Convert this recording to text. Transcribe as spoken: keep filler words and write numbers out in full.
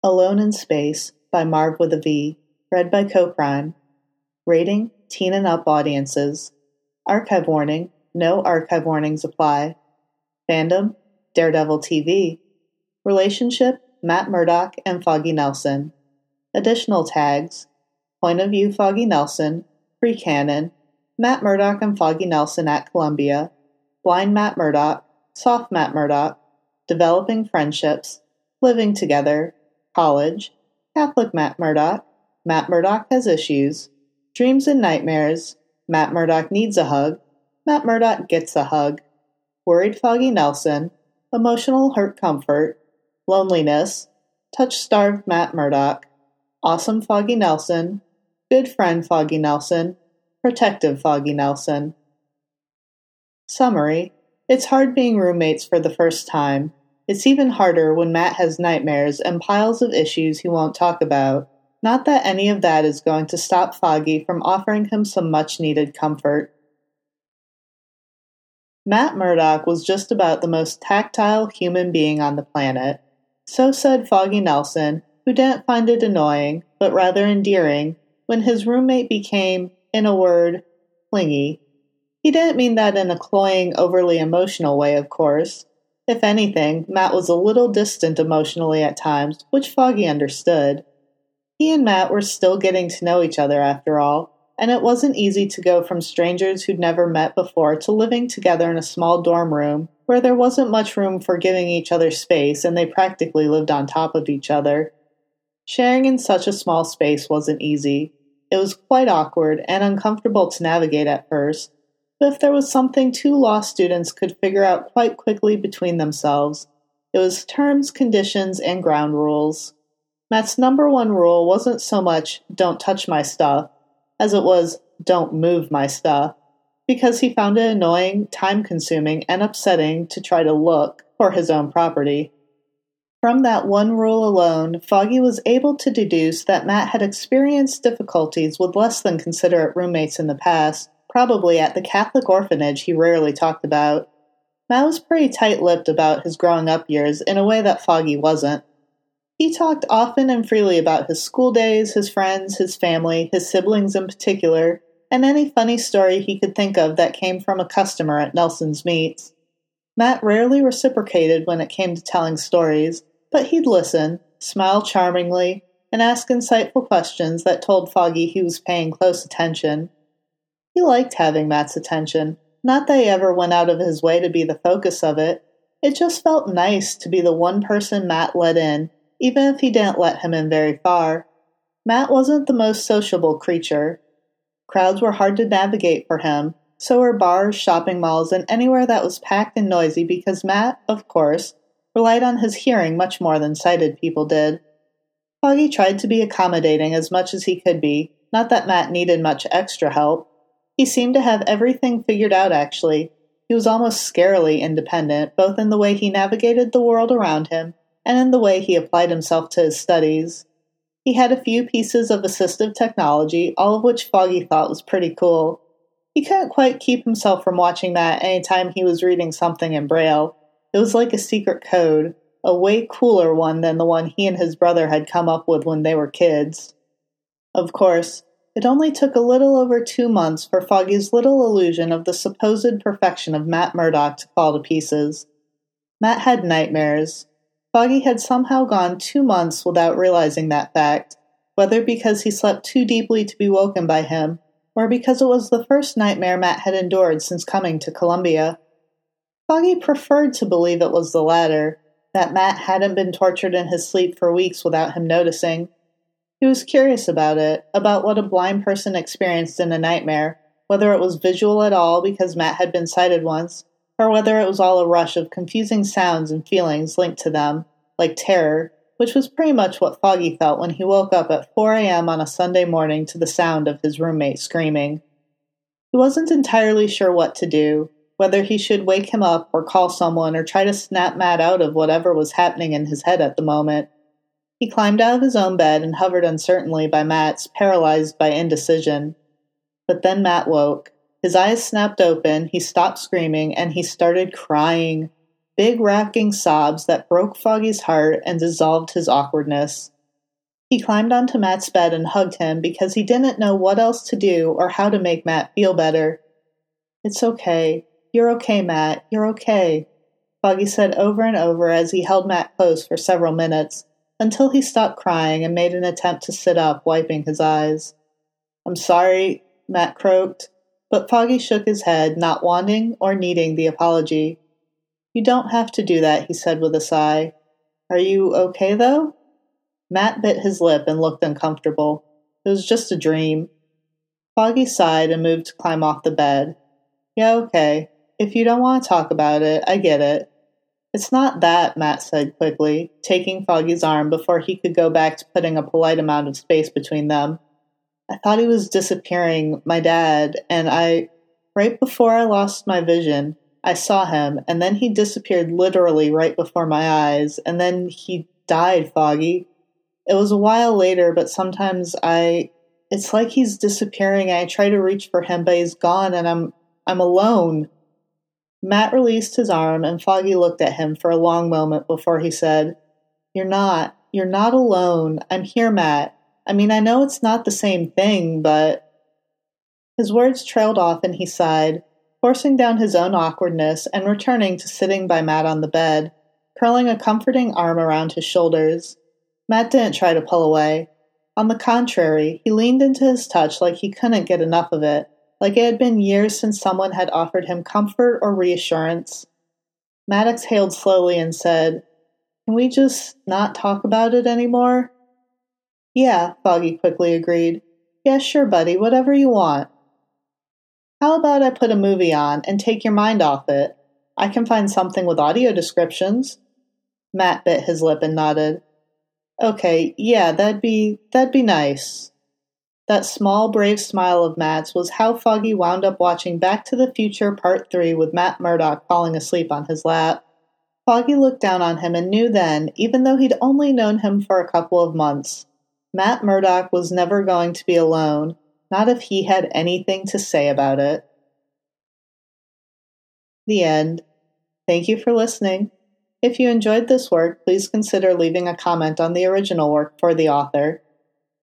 Alone in Space by Marv with a V, read by CoPrime. Rating, teen and up audiences. Archive warning, no archive warnings apply. Fandom, Daredevil T V. Relationship, Matt Murdock and Foggy Nelson. Additional tags, Point of View Foggy Nelson, Pre-Canon, Matt Murdock and Foggy Nelson at Columbia, Blind Matt Murdock, Soft Matt Murdock, Developing Friendships, Living Together, College, Catholic Matt Murdock, Matt Murdock Has Issues, Dreams and Nightmares, Matt Murdock Needs a Hug, Matt Murdock Gets a Hug, Worried Foggy Nelson, Emotional Hurt Comfort, Loneliness, Touch-Starved Matt Murdock, Awesome Foggy Nelson, Good Friend Foggy Nelson, Protective Foggy Nelson. Summary: It's hard being roommates for the first time. It's even harder when Matt has nightmares and piles of issues he won't talk about. Not that any of that is going to stop Foggy from offering him some much-needed comfort. Matt Murdock was just about the most tactile human being on the planet. So said Foggy Nelson, who didn't find it annoying, but rather endearing, when his roommate became, in a word, clingy. He didn't mean that in a cloying, overly emotional way, of course. If anything, Matt was a little distant emotionally at times, which Foggy understood. He and Matt were still getting to know each other after all, and it wasn't easy to go from strangers who'd never met before to living together in a small dorm room where there wasn't much room for giving each other space and they practically lived on top of each other. Sharing in such a small space wasn't easy. It was quite awkward and uncomfortable to navigate at first, but if there was something two law students could figure out quite quickly between themselves, it was terms, conditions, and ground rules. Matt's number one rule wasn't so much, don't touch my stuff, as it was, don't move my stuff, because he found it annoying, time-consuming, and upsetting to try to look for his own property. From that one rule alone, Foggy was able to deduce that Matt had experienced difficulties with less than considerate roommates in the past, probably at the Catholic orphanage he rarely talked about. Matt was pretty tight-lipped about his growing-up years in a way that Foggy wasn't. He talked often and freely about his school days, his friends, his family, his siblings in particular, and any funny story he could think of that came from a customer at Nelson's Meats. Matt rarely reciprocated when it came to telling stories, but he'd listen, smile charmingly, and ask insightful questions that told Foggy he was paying close attention. He liked having Matt's attention, not that he ever went out of his way to be the focus of it. It just felt nice to be the one person Matt let in, even if he didn't let him in very far. Matt wasn't the most sociable creature. Crowds were hard to navigate for him, so were bars, shopping malls, and anywhere that was packed and noisy because Matt, of course, relied on his hearing much more than sighted people did. Foggy tried to be accommodating as much as he could be, not that Matt needed much extra help. He seemed to have everything figured out, actually. He was almost scarily independent, both in the way he navigated the world around him and in the way he applied himself to his studies. He had a few pieces of assistive technology, all of which Foggy thought was pretty cool. He couldn't quite keep himself from watching that any time he was reading something in Braille. It was like a secret code, a way cooler one than the one he and his brother had come up with when they were kids. Of course, it only took a little over two months for Foggy's little illusion of the supposed perfection of Matt Murdock to fall to pieces. Matt had nightmares. Foggy had somehow gone two months without realizing that fact, whether because he slept too deeply to be woken by him, or because it was the first nightmare Matt had endured since coming to Columbia. Foggy preferred to believe it was the latter, that Matt hadn't been tortured in his sleep for weeks without him noticing. He was curious about it, about what a blind person experienced in a nightmare, whether it was visual at all because Matt had been sighted once, or whether it was all a rush of confusing sounds and feelings linked to them, like terror, which was pretty much what Foggy felt when he woke up at four a.m. on a Sunday morning to the sound of his roommate screaming. He wasn't entirely sure what to do, whether he should wake him up or call someone or try to snap Matt out of whatever was happening in his head at the moment. He climbed out of his own bed and hovered uncertainly by Matt's, paralyzed by indecision. But then Matt woke. His eyes snapped open, he stopped screaming, and he started crying. Big racking sobs that broke Foggy's heart and dissolved his awkwardness. He climbed onto Matt's bed and hugged him because he didn't know what else to do or how to make Matt feel better. "It's okay. You're okay, Matt. You're okay," Foggy said over and over as he held Matt close for several minutes, until he stopped crying and made an attempt to sit up, wiping his eyes. "I'm sorry," Matt croaked, but Foggy shook his head, not wanting or needing the apology. "You don't have to do that," he said with a sigh. "Are you okay, though?" Matt bit his lip and looked uncomfortable. It was just a dream. Foggy sighed and moved to climb off the bed. "Yeah, okay. If you don't want to talk about it, I get it." "It's not that," Matt said quickly, taking Foggy's arm before he could go back to putting a polite amount of space between them. "I thought he was disappearing, my dad, and I... Right before I lost my vision, I saw him, and then he disappeared literally right before my eyes, and then he died, Foggy. It was a while later, but sometimes I... It's like he's disappearing, and I try to reach for him, but he's gone, and I'm... I'm alone." Matt released his arm, and Foggy looked at him for a long moment before he said, "You're not. You're not alone. I'm here, Matt. I mean, I know it's not the same thing, but..." His words trailed off and he sighed, forcing down his own awkwardness and returning to sitting by Matt on the bed, curling a comforting arm around his shoulders. Matt didn't try to pull away. On the contrary, he leaned into his touch like he couldn't get enough of it, like it had been years since someone had offered him comfort or reassurance. Matt exhaled slowly and said, "Can we just not talk about it anymore?" "Yeah," Foggy quickly agreed. "Yeah, sure, buddy, whatever you want." "How about I put a movie on and take your mind off it? I can find something with audio descriptions." Matt bit his lip and nodded. "Okay, yeah, that'd be, that'd be nice." That small, brave smile of Matt's was how Foggy wound up watching Back to the Future Part three with Matt Murdock falling asleep on his lap. Foggy looked down on him and knew then, even though he'd only known him for a couple of months, Matt Murdock was never going to be alone, not if he had anything to say about it. The end. Thank you for listening. If you enjoyed this work, please consider leaving a comment on the original work for the author.